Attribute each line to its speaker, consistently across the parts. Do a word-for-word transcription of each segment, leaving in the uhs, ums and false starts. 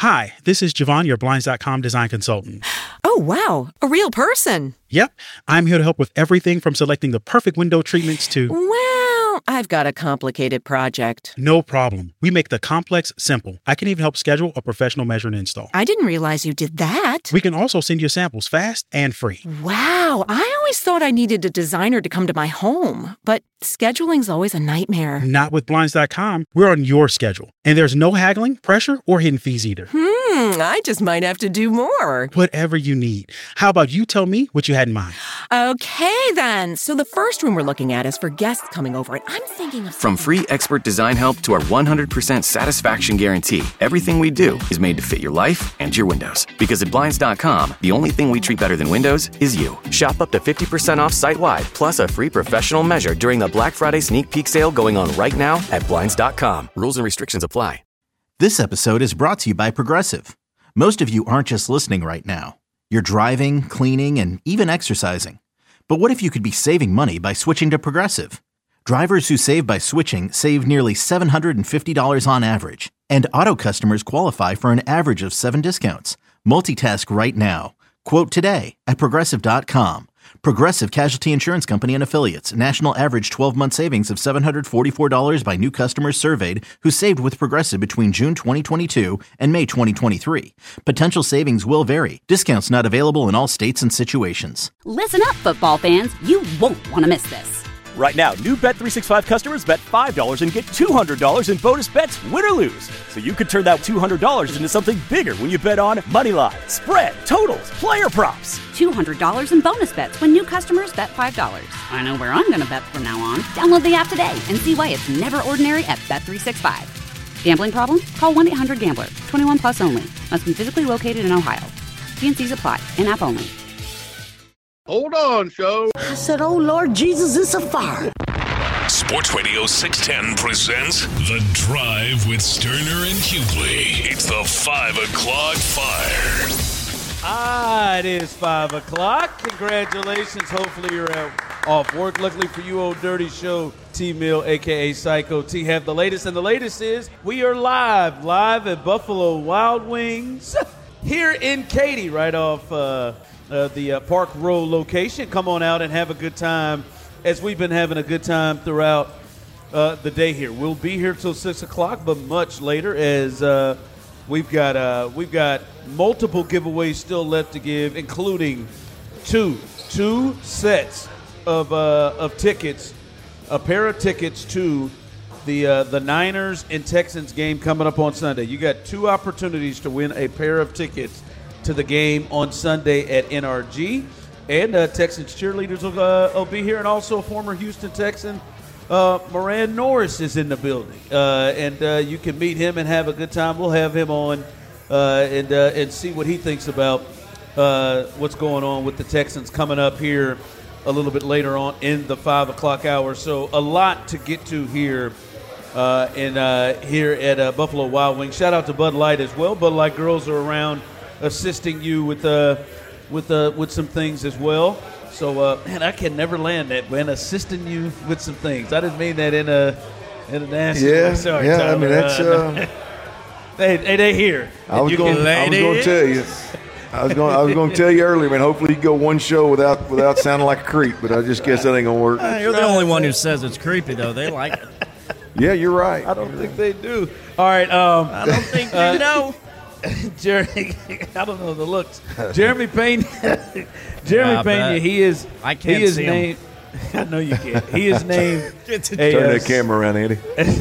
Speaker 1: Hi, this is Javon, your Blinds dot com design consultant.
Speaker 2: Oh, wow. A real person.
Speaker 1: Yep. I'm here to help with everything from selecting the perfect window treatments to...
Speaker 2: Well, I've got a complicated project.
Speaker 1: No problem. We make the complex simple. I can even help schedule a professional measure and install.
Speaker 2: I didn't realize you did that.
Speaker 1: We can also send you samples fast and free.
Speaker 2: Wow. I always thought I needed a designer to come to my home, but scheduling's always a nightmare.
Speaker 1: Not with Blinds dot com. We're on your schedule. And there's no haggling, pressure, or hidden fees either.
Speaker 2: Hmm, I just might have to do more.
Speaker 1: Whatever you need. How about you tell me what you had in mind?
Speaker 2: Okay, then. So the first room we're looking at is for guests coming over, and I'm thinking of...
Speaker 3: From free expert design help to our one hundred percent satisfaction guarantee, everything we do is made to fit your life and your windows. Because at Blinds dot com, the only thing we treat better than windows is you. Shop up to fifty percent off site-wide, plus a free professional measure during the Black Friday sneak peek sale going on right now at Blinds dot com. Rules and restrictions apply.
Speaker 4: This episode is brought to you by Progressive. Most of you aren't just listening right now. You're driving, cleaning, and even exercising. But what if you could be saving money by switching to Progressive? Drivers who save by switching save nearly seven hundred fifty dollars on average. And auto customers qualify for an average of seven discounts. Multitask right now. Quote today at Progressive dot com. Progressive Casualty Insurance Company and Affiliates. National average twelve-month savings of seven hundred forty-four dollars by new customers surveyed who saved with Progressive between June twenty twenty-two and May twenty twenty-three. Potential savings will vary. Discounts not available in all states and situations.
Speaker 5: Listen up, football fans. You won't want to miss this.
Speaker 6: Right now, new Bet three sixty-five customers bet five dollars and get two hundred dollars in bonus bets, win or lose. So you could turn that two hundred dollars into something bigger when you bet on moneyline, spread, totals, player props.
Speaker 5: two hundred dollars in bonus bets when new customers bet five dollars. I know where I'm going to bet from now on. Download the app today and see why it's never ordinary at Bet three sixty-five. Gambling problem? Call one eight hundred gambler. twenty-one plus only. Must be physically located in Ohio. T and C's apply. In-app only.
Speaker 7: Hold on, show.
Speaker 8: I said, oh, Lord Jesus, it's a fire.
Speaker 9: Sports Radio six ten presents The Drive with Sterner and Hughley. It's the five o'clock Fire.
Speaker 10: Ah, it is five o'clock. Congratulations. Hopefully you're out off work. Luckily for you, old dirty show, T-Mill, a k a. Psycho T, have the latest. And the latest is we are live, live at Buffalo Wild Wings here in Katy, right off uh, uh, the uh, Park Row location. Come on out and have a good time, as we've been having a good time throughout uh, the day here. We'll be here till six o'clock, but much later, as uh, we've got uh, we've got multiple giveaways still left to give, including two two sets of uh, of tickets, a pair of tickets to the uh, the Niners and Texans game coming up on Sunday. You got two opportunities to win a pair of tickets to the game on Sunday at N R G. And uh, Texans cheerleaders will, uh, will be here, and also former Houston Texan uh, Moran Norris is in the building, uh, and uh, you can meet him and have a good time. We'll have him on uh, and uh, and see what he thinks about uh, what's going on with the Texans coming up here a little bit later on in the five o'clock hour. So a lot to get to here uh, in uh, here at uh, Buffalo Wild Wings. Shout out to Bud Light as well. Bud Light girls are around assisting you with uh, with uh, with some things as well. So, uh, man, I can never land that, man, assisting you with some things. I didn't mean that in a in a nasty
Speaker 11: yeah,
Speaker 10: way. Sorry,
Speaker 11: yeah,
Speaker 10: Tyler.
Speaker 11: I mean, that's uh,
Speaker 10: they, they they here.
Speaker 11: I was going I was going to tell you. I was going I was going to tell you earlier, man. Hopefully, you go one show without without sounding like a creep, but I just guess that ain't gonna work.
Speaker 12: Uh, you're the only one who says it's creepy, though. They like it.
Speaker 11: Yeah, you're right.
Speaker 10: I don't think they do. All right. Um,
Speaker 12: I don't think
Speaker 10: uh,
Speaker 12: you know.
Speaker 10: Jeremy, I don't know the looks. Jeremy Pena, Jeremy
Speaker 12: Yeah,
Speaker 10: Pena. He is.
Speaker 12: I can't
Speaker 10: he is
Speaker 12: see him.
Speaker 10: named. I know you can't. He is named. a,
Speaker 11: Turn
Speaker 10: uh,
Speaker 11: that camera around, Andy.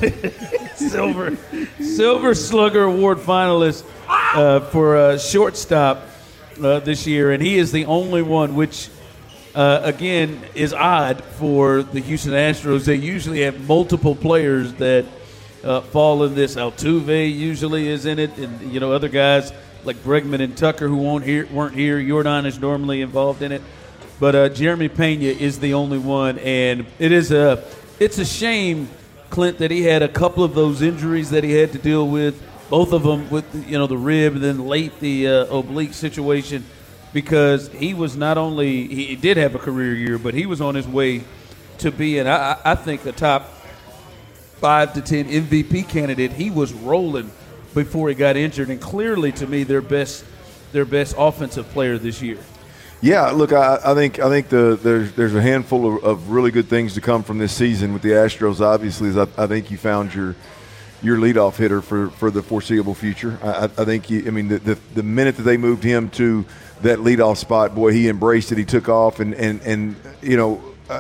Speaker 10: Silver, Silver Slugger Award finalist uh, for uh, shortstop uh, this year, and he is the only one, which uh, again is odd for the Houston Astros. They usually have multiple players that uh, fall in this. Altuve usually is in it, and you know other guys like Bregman and Tucker who won't here weren't here. Jordan is normally involved in it, but uh, Jeremy Pena is the only one, and it is a it's a shame, Clint, that he had a couple of those injuries that he had to deal with. Both of them with you know the rib, and then late the uh, oblique situation, because he was not only he did have a career year, but he was on his way to being I, I think a top five to ten M V P candidate. He was rolling before he got injured, and clearly to me their best their best offensive player this year.
Speaker 11: Yeah, look, I, I think I think the there's there's a handful of, of really good things to come from this season with the Astros. Obviously, is I, I think you found your your leadoff hitter for, for the foreseeable future. I, I think you, I mean the, the the minute that they moved him to that leadoff spot, boy, he embraced it. He took off, and and and you know, uh,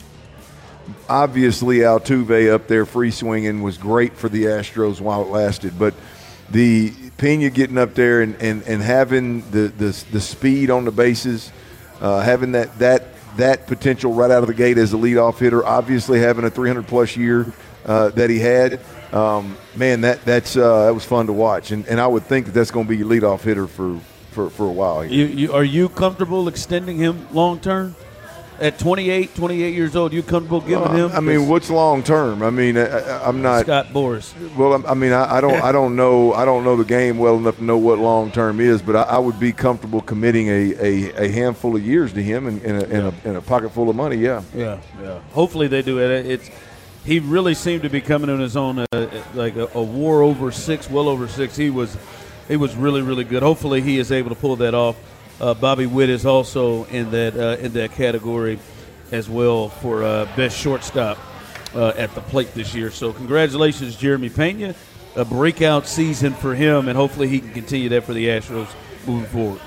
Speaker 11: obviously Altuve up there free swinging was great for the Astros while it lasted, but the Pena getting up there and, and, and having the, the the speed on the bases, uh, having that that that potential right out of the gate as a leadoff hitter, obviously having a three hundred plus year uh, that he had, um, man, that that's uh, that was fun to watch, and and I would think that that's going to be your leadoff hitter for, for, for a while.
Speaker 10: You, you are you comfortable extending him long term? At twenty-eight, twenty-eight years old, you comfortable giving
Speaker 11: well,
Speaker 10: him?
Speaker 11: I mean, what's long term? I mean, I, I'm not
Speaker 10: Scott Boras.
Speaker 11: Well, I mean, I, I don't, I don't know, I don't know the game well enough to know what long term is, but I, I would be comfortable committing a, a, a handful of years to him and in, in, in, a, in a pocket full of money. Yeah,
Speaker 10: yeah, yeah. Hopefully they do it. It's he really seemed to be coming on his own, uh, like a, a WAR over six, well over six. He was, he was really, really good. Hopefully he is able to pull that off. Uh, Bobby Witt is also in that uh, in that category as well for uh, best shortstop uh, at the plate this year. So congratulations, Jeremy Pena. A breakout season for him, and hopefully he can continue that for the Astros moving forward.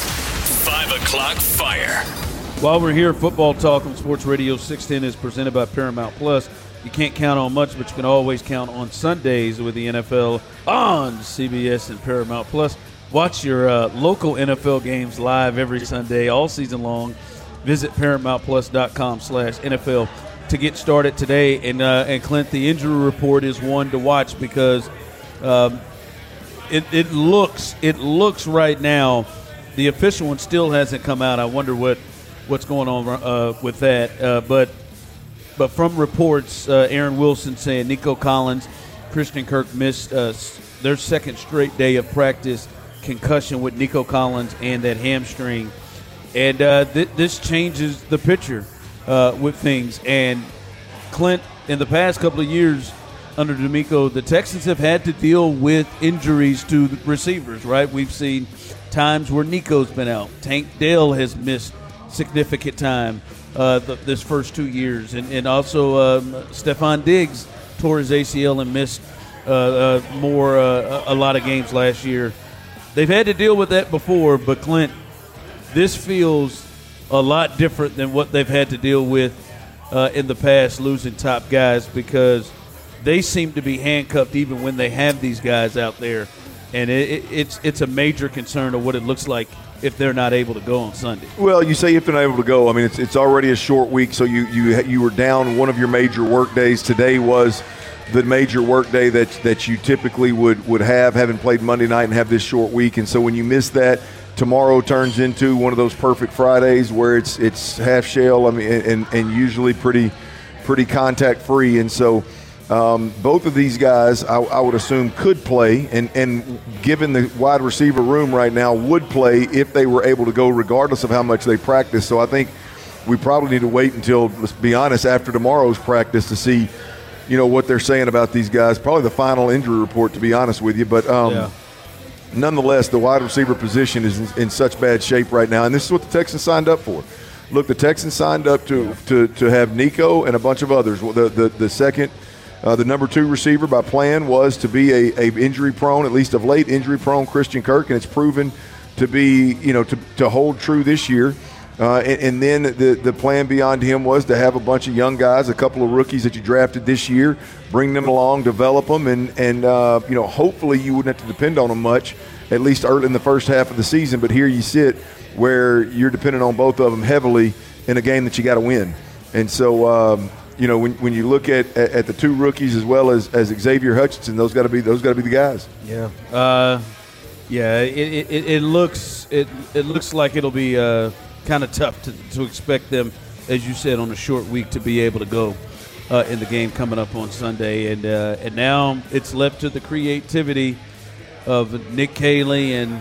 Speaker 9: Five o'clock fire.
Speaker 10: While we're here, Football Talk on Sports Radio six ten is presented by Paramount Plus. You can't count on much, but you can always count on Sundays with the N F L on C B S and Paramount Plus. Watch your uh, local N F L games live every Sunday, all season long. Visit ParamountPlus.com slash NFL to get started today. And, uh, and Clint, the injury report is one to watch because um, it, it looks it looks right now, the official one still hasn't come out. I wonder what what's going on uh, with that. Uh, but but from reports, uh, Aaron Wilson saying Nico Collins, Christian Kirk missed uh, their second straight day of practice. Concussion with Nico Collins and that hamstring, and uh, th- this changes the picture uh, with things. And Clint, in the past couple of years under D'Amico, the Texans have had to deal with injuries to the receivers. Right, we've seen times where Nico's been out. Tank Dell has missed significant time uh, th- this first two years, and and also um, Stephon Diggs tore his A C L and missed uh, uh, more uh, a lot of games last year. They've had to deal with that before, but Clint, this feels a lot different than what they've had to deal with uh, in the past, losing top guys, because they seem to be handcuffed even when they have these guys out there, and it, it, it's it's a major concern of what it looks like if they're not able to go on Sunday.
Speaker 11: Well, you say if they're not able to go. I mean, it's it's already a short week, so you you you were down one of your major work days. Today was the major work day that that you typically would, would have, having played Monday night and have this short week. And so when you miss that, tomorrow turns into one of those perfect Fridays where it's it's half shell, I mean, and, and usually pretty pretty contact free. And so um, both of these guys, I, I would assume, could play, and, and given the wide receiver room right now, would play if they were able to go, regardless of how much they practice. So I think we probably need to wait until, let's be honest, after tomorrow's practice to see, you know, what they're saying about these guys. Probably the final injury report, to be honest with you. But um, yeah. nonetheless, the wide receiver position is in, in such bad shape right now, and this is what the Texans signed up for. Look, the Texans signed up to yeah. to, to have Nico and a bunch of others. The the, the second, uh, the number two receiver by plan was to be a, a injury-prone, at least of late, injury-prone Christian Kirk, and it's proven to be, you know, to, to hold true this year. Uh, and, and then the, the plan beyond him was to have a bunch of young guys, a couple of rookies that you drafted this year, bring them along, develop them, and, and uh, you know, hopefully you wouldn't have to depend on them much, at least early in the first half of the season. But here you sit where you're dependent on both of them heavily in a game that you got to win. And so, um, you know, when when you look at, at, at the two rookies as well as, as Xavier Hutchinson, those got to be those got to be the guys.
Speaker 10: Yeah. Uh, yeah. It, it it looks it it looks like it'll be. Uh, kind of tough to, to expect them, as you said, on a short week to be able to go uh, in the game coming up on Sunday. And uh, and now it's left to the creativity of Nick Caley and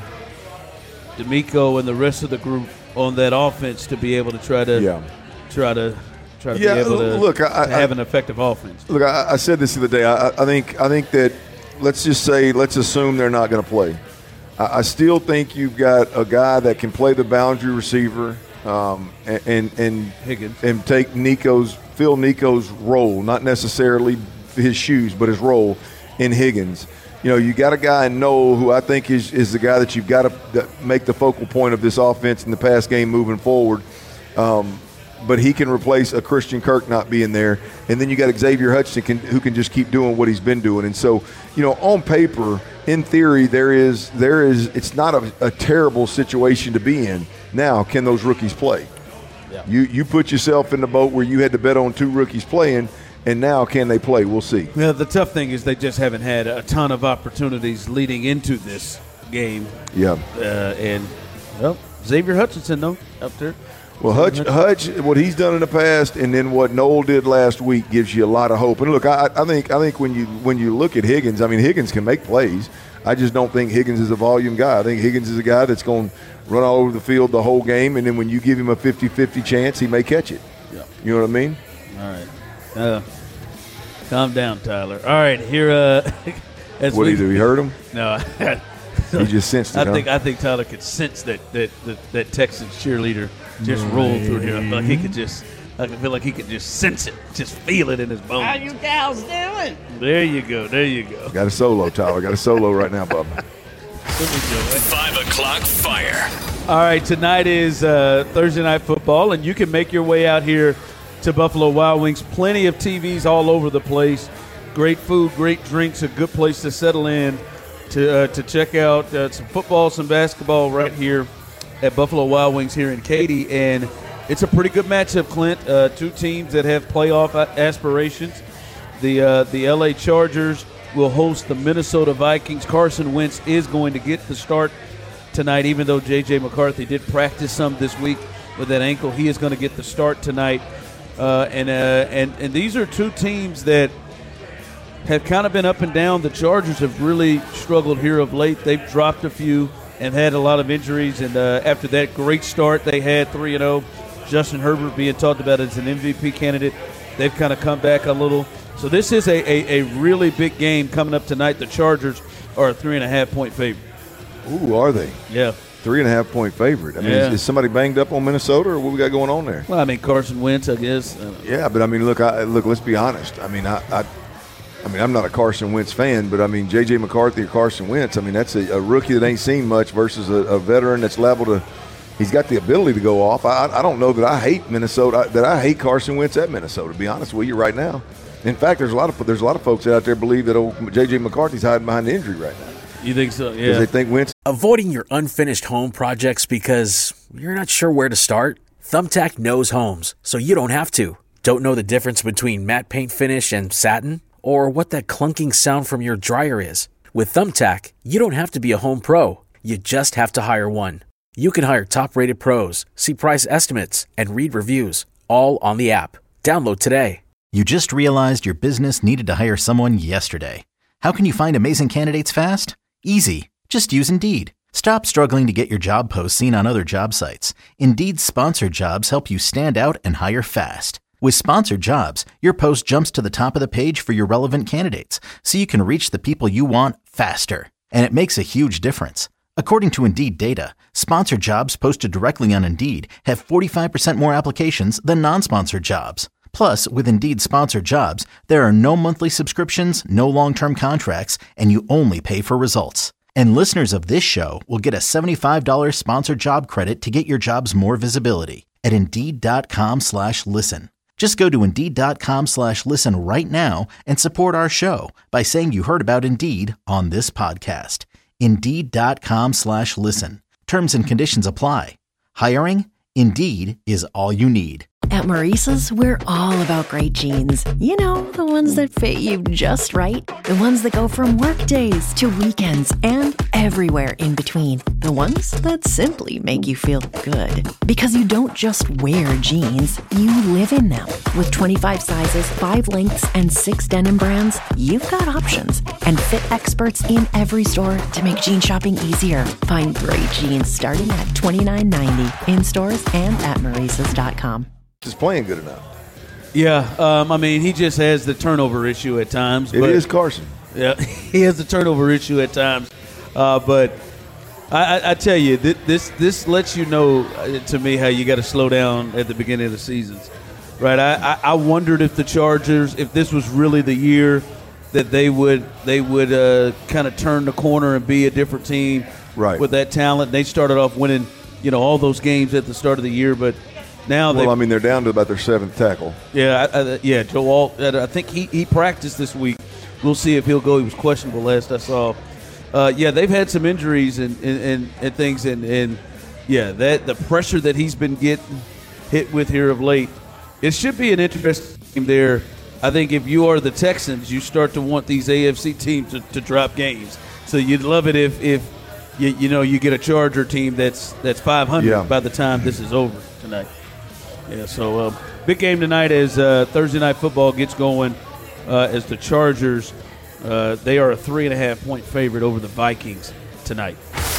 Speaker 10: D'Amico and the rest of the group on that offense to be able to try to
Speaker 11: yeah.
Speaker 10: try to try to
Speaker 11: yeah,
Speaker 10: be able to,
Speaker 11: look, I,
Speaker 10: to have
Speaker 11: I,
Speaker 10: an effective offense.
Speaker 11: Look, I, I said this the other day. I, I think I think that let's just say, let's assume they're not going to play. I, I still think you've got a guy that can play the boundary receiver um, and, and and
Speaker 10: Higgins
Speaker 11: and take Nico's fill Nico's role, not necessarily his shoes, but his role in Higgins. You know, you got a guy in Noel who I think is, is the guy that you've got to make the focal point of this offense in the pass game moving forward. Um, but he can replace a Christian Kirk not being there. And then you got Xavier Hutchinson can, who can just keep doing what he's been doing. And so, you know, on paper, in theory, there is there is it's not a, a terrible situation to be in. Now, can those rookies play? Yeah. You you put yourself in the boat where you had to bet on two rookies playing. And now, can they play? We'll see.
Speaker 10: Yeah, the tough thing is they just haven't had a ton of opportunities leading into this game.
Speaker 11: Yeah.
Speaker 10: Uh, and, well, Xavier Hutchinson, though, up there.
Speaker 11: Well, Hutch, Hutch, what he's done in the past, and then what Noel did last week gives you a lot of hope. And look, I, I think I think when you when you look at Higgins, I mean, Higgins can make plays. I just don't think Higgins is a volume guy. I think Higgins is a guy that's going to run all over the field the whole game, and then when you give him a fifty-fifty chance, he may catch it. Yeah. You know what I mean?
Speaker 10: All right. Uh, calm down, Tyler. All right, here. Uh, as
Speaker 11: what did he do? He hurt him?
Speaker 10: No,
Speaker 11: he just sensed it.
Speaker 10: I
Speaker 11: huh?
Speaker 10: think I think Tyler could sense that that that, that Texas cheerleader just rolled through here. I feel like he could just. I feel like he could just sense it, just feel it in his bones.
Speaker 8: How you gals doing?
Speaker 10: There you go. There you go.
Speaker 11: Got a solo, Tyler. Got a solo right now, Bubba.
Speaker 9: Five o'clock fire.
Speaker 10: All right, tonight is uh, Thursday Night Football, and you can make your way out here to Buffalo Wild Wings. Plenty of T Vs all over the place. Great food, great drinks, a good place to settle in to uh, to check out uh, some football, some basketball right here at Buffalo Wild Wings here in Katy. And it's a pretty good matchup, Clint. Uh, two teams that have playoff aspirations. The uh, the L A Chargers will host the Minnesota Vikings. Carson Wentz is going to get the start tonight, even though J J McCarthy did practice some this week with that ankle. He is going to get the start tonight. Uh, and, uh, and and these are two teams that have kind of been up and down. The Chargers have really struggled here of late. They've dropped a few and had a lot of injuries. And uh, after that great start they had, three and oh, Justin Herbert being talked about as an M V P candidate, they've kind of come back a little. So this is a, a, a really big game coming up tonight. The Chargers are a three and a half point favorite.
Speaker 11: Ooh, are they?
Speaker 10: Yeah.
Speaker 11: Three and a half point favorite. I mean,
Speaker 10: yeah.
Speaker 11: is, is somebody banged up on Minnesota, or what we got going on there?
Speaker 10: Well, I mean, Carson Wentz, I guess. I
Speaker 11: yeah, but I mean, look, I, look. Let's be honest. I mean, I, I, I mean, I'm not a Carson Wentz fan, but I mean, J J McCarthy or Carson Wentz. I mean, that's a, a rookie that ain't seen much versus a, a veteran that's liable to. He's got the ability to go off. I, I don't know that I hate Minnesota. That I hate Carson Wentz at Minnesota. To be honest with you, right now. In fact, there's a lot of there's a lot of folks out there believe that old J J McCarthy's hiding behind the injury right now.
Speaker 10: You think so? Yeah.
Speaker 11: Because they think Wentz.
Speaker 13: Avoiding your unfinished home projects because you're not sure where to start? Thumbtack knows homes, so you don't have to. Don't know the difference between matte paint finish and satin? Or what that clunking sound from your dryer is? With Thumbtack, you don't have to be a home pro. You just have to hire one. You can hire top-rated pros, see price estimates, and read reviews, all on the app. Download today.
Speaker 4: You just realized your business needed to hire someone yesterday. How can you find amazing candidates fast? Easy. Just use Indeed. Stop struggling to get your job posts seen on other job sites. Indeed's sponsored jobs help you stand out and hire fast. With sponsored jobs, your post jumps to the top of the page for your relevant candidates, so you can reach the people you want faster. And it makes a huge difference. According to Indeed data, sponsored jobs posted directly on Indeed have forty-five percent more applications than non-sponsored jobs. Plus, with Indeed sponsored jobs, there are no monthly subscriptions, no long-term contracts, and you only pay for results. And listeners of this show will get a seventy-five dollars sponsored job credit to get your jobs more visibility at Indeed.com slash listen. Just go to Indeed.com slash listen right now and support our show by saying you heard about Indeed on this podcast. Indeed.com slash listen. Terms and conditions apply. Hiring? Indeed is all you need.
Speaker 14: At Maurice's, we're all about great jeans. You know, the ones that fit you just right. The ones that go from work days to weekends and everywhere in between. The ones that simply make you feel good. Because you don't just wear jeans, you live in them. With twenty-five sizes, five lengths, and six denim brands, you've got options. And fit experts in every store to make jean shopping easier. Find great jeans starting at twenty-nine ninety in stores and at Maurices dot com.
Speaker 11: Is playing good enough.
Speaker 10: Yeah, um, I mean, he just has the turnover issue at times.
Speaker 11: It
Speaker 10: but,
Speaker 11: is Carson.
Speaker 10: Yeah, he has a turnover issue at times. Uh, but I, I, I tell you, th- this this lets you know, uh, to me, how you got to slow down at the beginning of the seasons. Right? I, I, I wondered if the Chargers, if this was really the year that they would they would uh, kind of turn the corner and be a different team
Speaker 11: right.
Speaker 10: with that talent. They started off winning, you know, all those games at the start of the year, but now
Speaker 11: well, I mean, they're down to about their seventh tackle.
Speaker 10: Yeah, I, I, yeah. Joe Alt, I think he, he practiced this week. We'll see if he'll go. He was questionable last I saw. Uh, yeah, they've had some injuries and and, and, and things, and, and yeah, that the pressure that he's been getting hit with here of late. It should be an interesting game there. I think if you are the Texans, you start to want these A F C teams to, to drop games. So you'd love it if, if you, you know you get a Charger team that's that's five hundred
Speaker 11: yeah.
Speaker 10: by the time this is over tonight. Yeah, so uh, big game tonight as uh, Thursday Night Football gets going. Uh, as the Chargers, uh, they are a three and a half point favorite over the Vikings tonight.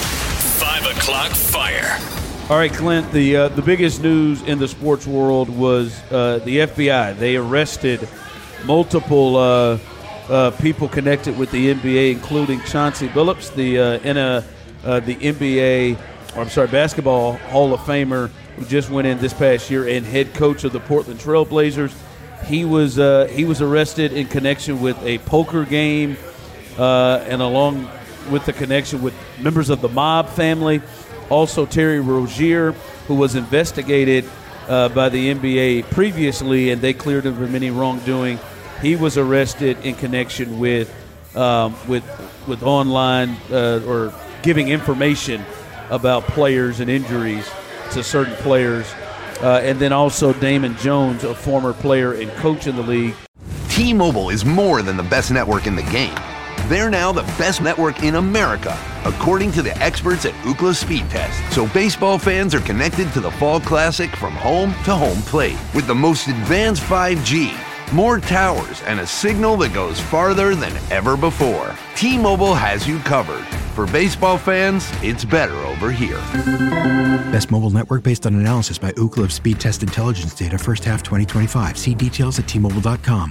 Speaker 9: Five o'clock fire.
Speaker 10: All right, Clint. The uh, the biggest news in the sports world was uh, the F B I. They arrested multiple uh, uh, people connected with the N B A, including Chauncey Billups, the uh, in a, uh, the N B A, or I'm sorry, Basketball Hall of Famer who just went in this past year and head coach of the Portland Trail Blazers. He was uh, he was arrested in connection with a poker game, uh, and along with the connection with members of the mob family. Also, Terry Rozier, who was investigated uh, by the N B A previously, and they cleared him from any wrongdoing. He was arrested in connection with um, with with online uh, or giving information about players and injuries to certain players. Uh, and then also Damon Jones, a former player and coach in the league.
Speaker 15: T-Mobile is more than the best network in the game. They're now the best network in America, according to the experts at Ookla Speed Test. So baseball fans are connected to the Fall Classic from home to home plate with the most advanced five G, more towers, and a signal that goes farther than ever before. T-Mobile has you covered. For baseball fans, it's better over here.
Speaker 16: Best mobile network based on analysis by Ookla Speed Test Intelligence data first half twenty twenty-five. See details at T Mobile dot com.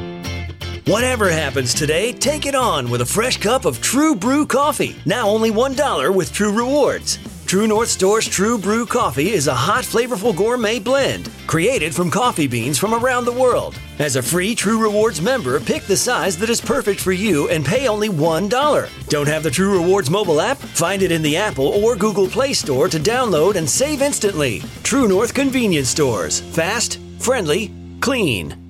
Speaker 17: Whatever happens today, take it on with a fresh cup of True Brew coffee. Now only one dollar with True Rewards. True North Store's True Brew coffee is a hot, flavorful gourmet blend created from coffee beans from around the world. As a free True Rewards member, pick the size that is perfect for you and pay only one dollar. Don't have the True Rewards mobile app? Find it in the Apple or Google Play Store to download and save instantly. True North Convenience Stores. Fast, friendly, clean.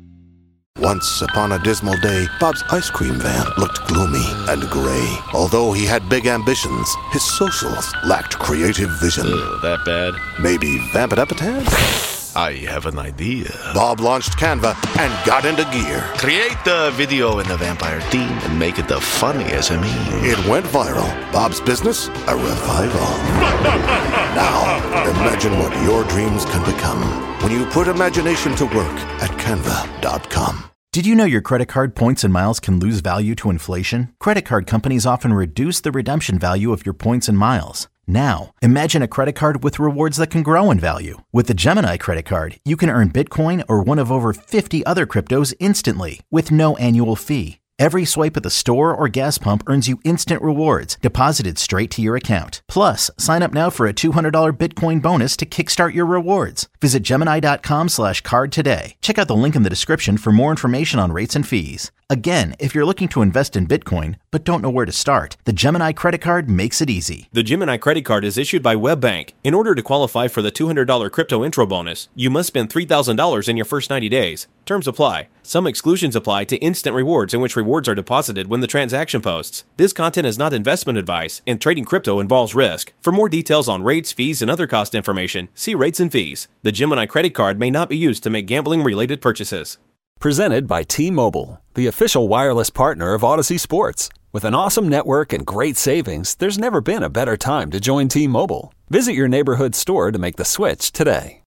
Speaker 18: Once upon a dismal day, Bob's ice cream van looked gloomy and gray. Although he had big ambitions, his socials lacked creative vision.
Speaker 19: Ugh, that bad?
Speaker 18: Maybe vamp it up a tad?
Speaker 19: I have an idea.
Speaker 18: Bob launched Canva and got into gear.
Speaker 19: Create the video in the vampire theme and make it the funniest meme.
Speaker 18: It went viral. Bob's business, a revival. Now, imagine what your dreams can become when you put imagination to work at canva dot com.
Speaker 4: Did you know your credit card points and miles can lose value to inflation? Credit card companies often reduce the redemption value of your points and miles. Now, imagine a credit card with rewards that can grow in value. With the Gemini credit card, you can earn Bitcoin or one of over fifty other cryptos instantly with no annual fee. Every swipe at the store or gas pump earns you instant rewards deposited straight to your account. Plus, sign up now for a two hundred dollars Bitcoin bonus to kickstart your rewards. Visit Gemini.com slash card today. Check out the link in the description for more information on rates and fees. Again, if you're looking to invest in Bitcoin but don't know where to start, the Gemini credit card makes it easy.
Speaker 20: The Gemini credit card is issued by WebBank. In order to qualify for the two hundred dollars crypto intro bonus, you must spend three thousand dollars in your first ninety days. Terms apply. Some exclusions apply to instant rewards, in which rewards are deposited when the transaction posts. This content is not investment advice, and trading crypto involves risk. For more details on rates, fees, and other cost information, see rates and fees. The Gemini credit card may not be used to make gambling-related purchases.
Speaker 21: Presented by T-Mobile, the official wireless partner of Odyssey Sports. With an awesome network and great savings, there's never been a better time to join T-Mobile. Visit your neighborhood store to make the switch today.